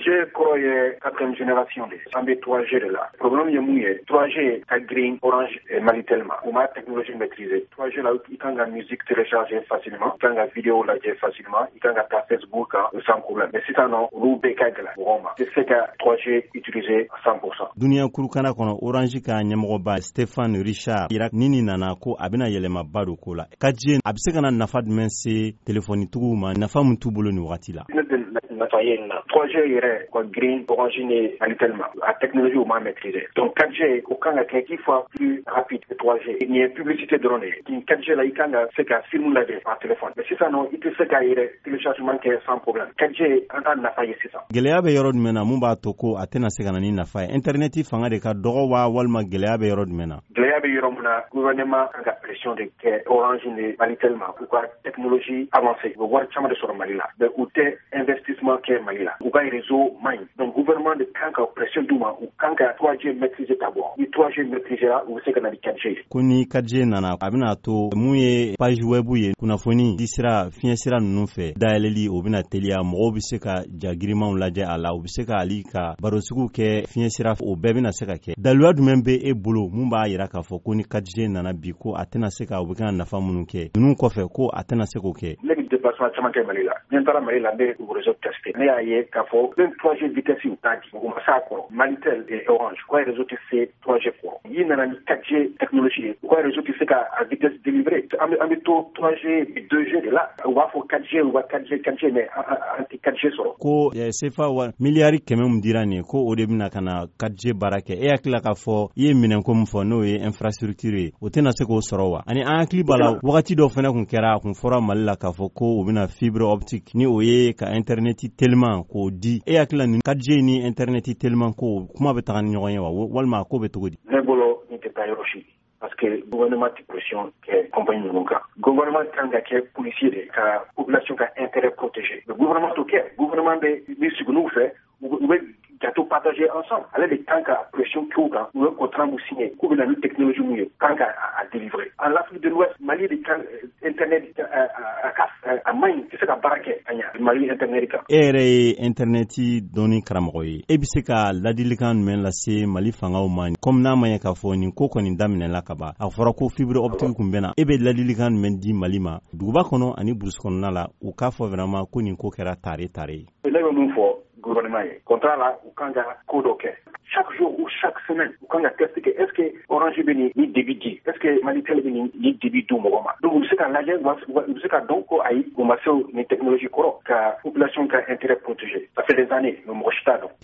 4G kɔrɔ ye 4e génération de an bɛ 3G de la problème ye mun ye 3G ka girin Orange Malitel ma u ma technologie maîtriser 3G la i kan ka musique télécharger facilement i kan ka vidéo lajɛ facilement i kan ka taa Facebook kan sans problème mais sisan non olu bɛɛ ka gɛlɛn mɔgɔw ma tɛ se ka 3G utiliser à 100%. Duniya kurukana kɔnɔ Orange ka ɲɛmɔgɔba Stéphane Richard Irak nini nana ko a bɛna yɛlɛmaba don ko la 4G a bɛ se ka na nafa jumɛn se téléphonetigiw ma nafa mun t'u bolo ni wagati la. Nafa ye na 3G yɛrɛ ka girin Orange ni Malitel ma a technologie u ma maîtriser donc 4G o kan ka kɛ 10 fois plus rapide que 3G ni ye publicité dɔrɔn de ye 4G la i kan ka se ka film lajɛ par téléphone mais sisan non i tɛ se ka yɛrɛ téléchargement kɛ sans problème 4G an ka nafa ye sisan. Gɛlɛya bɛ yɔrɔ jumɛn na mun b'a to ko a tɛna se ka na ni nafa ye internet fanga de ka dɔgɔ wa walima gɛlɛya bɛ yɔrɔ jumɛn na. Gɛlɛya bɛ yɔrɔ min na gouvernement kan ka pression de kɛ Orange ni Malitel ma u ka technologie avancée u bɛ wari caman de sɔrɔ Mali la mais u tɛ investissement kɛ Mali la u ka réseau man ɲi donc gouvernement de kan ka pression d'u ma u kan ka 3G maîtriser ka bɔ ni 3G maîtriser la u bɛ se ka na ni 4G. Ko ni 4G nana a bɛna to mun ye page web ye kunnafoni di sira fiɲɛ sira ninnu fɛ dayɛlɛli o bɛna teliya mɔgɔw bɛ se ka jagirimanw lajɛ a la u bɛ se ka hali ka barosugiw kɛ fiɲɛ sira o bɛɛ bɛna se ka kɛ daluya jumɛn bɛ e bolo mun b'a yira k'a fɔ ko ni 4G nana bi ko a tɛna se ka u bɛ ka nafa minnu kɛ ninnu kɔfɛ ko a tɛna se k'o kɛ. Ne bɛ déplacement caman kɛ Mali la ni n taara Mali la n bɛ réseau testé ne y'a ye k'a fɔ même 3G vitesse u t'a di u ma s'a kɔrɔ Malitel et Orange u ka réseau tɛ se 3G kɔrɔ yi nana ni 4G technologie ye u ka réseau tɛ se ka a vitesse délivrer an bɛ to 3G et 2G de la u b'a fɔ 4G u b'a 4G mais an tɛ 4G sɔrɔ. Ko CFA wa miliyari 100 min dira nin ye ko o de bɛna ka na 4G baara kɛ e hakili la k'a fɔ i ye minɛnko min fɔ n'o ye infrastructure ye o tɛna se k'o sɔrɔ wa ani an hakili b'a la wagati dɔ fana kun kɛra a kun fɔra Mali la k'a fɔ ko u bɛna fibre optique ni o ye ka internet tellement k'o di e hakili la ni 4G ni internet tellement ko kuma bɛ taga ni ɲɔgɔn ye wa walima ko bɛ cogo di. Ne bolo ni tɛ taa yɔrɔ si parce que gouvernement tɛ pression kɛ compagnie ninnu kan gouvernement kan ka kɛ policier de ka population ka intérêt protéger le gouvernement t'o kɛ gouvernement bɛ sigi n'u fɛ u bɛ gâteau partager ensemble ale de kan ka pression k'u kan u ye contrat mun signé k'u bɛ na ni technologie mun ye kan ka a délivrer en Afrique de l'Ouest Mali de kan internet a man ɲi tɛ se ka baara kɛ a ɲa Mali internet kan. E yɛrɛ ye internet dɔnni karamɔgɔ ye e bɛ se ka ladilikan jumɛn lase Mali fangaw ma comme n'a ma ɲɛ k'a fɔ nin ko kɔni daminɛna ka ban a fɔra ko fibre optique kun bɛ na e bɛ ladilikan jumɛn di Mali ma duguba kɔnɔ ani burusi kɔnɔna la u k'a fɔ vraiment ko nin ko kɛra tare ye. Ne bɛ mun fɔ gouvernement ye contrat la u kan ka ko dɔ kɛ chaque jour ou chaque semaine u kan ka tester que est-ce que Orange bɛ ni débit di est-ce que Malitel bɛ ni débit du mɔgɔ ma donc u bɛ se ka lajɛ u bɛ se ka dɔn ko ayi u ma se ni technologie kɔrɔ ka population ka intérêt protégé ça fait des années mais mɔgɔ si t'a dɔn.